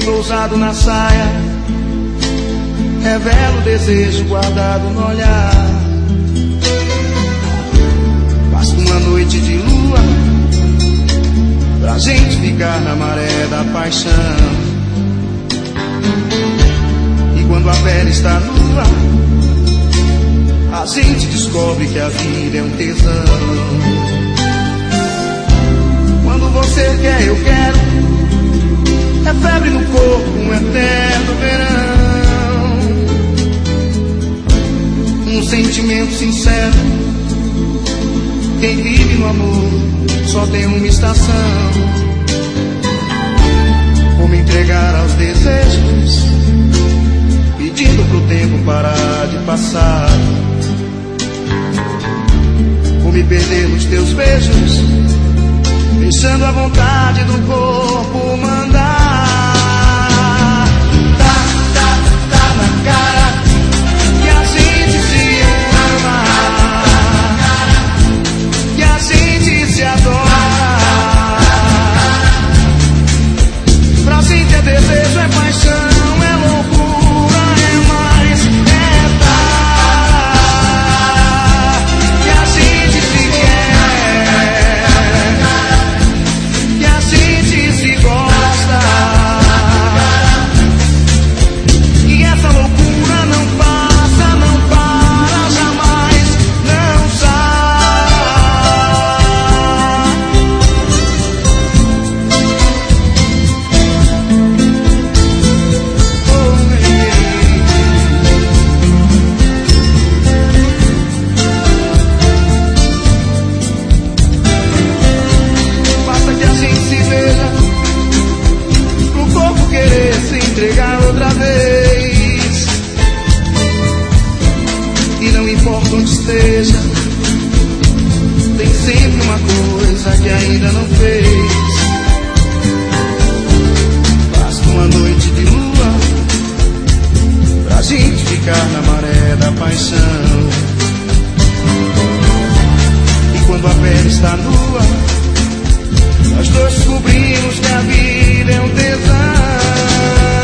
pinto ousado na saia revela o desejo guardado no olhar. Basta uma noite de lua pra gente ficar na maré da paixão. E quando a pele está nua, a gente descobre que a vida é um tesão. Quando você quer, eu quero. É febre no corpo, um eterno verão. Um sentimento sincero. Quem vive no amor só tem uma estação. Vou me entregar aos desejos, pedindo pro tempo parar de passar. Vou me perder nos teus beijos, deixando a vontade do corpo mandar. Tá na cara que a gente se ama, que a gente se adora. Pra gente é desejo, é paixão, é loucura, é mais, é dar. Que a gente se quer, que a gente se gosta. E essa loucura não passa, não para jamais, não basta que a gente se veja, pro corpo querer se entregar outra vez. E não importa onde esteja, tem sempre uma coisa que ainda não fez. Basta uma noite de lua pra gente ficar na maré da paixão. E quando a pele está nua, nós dois descobrimos que a vida é um tesão.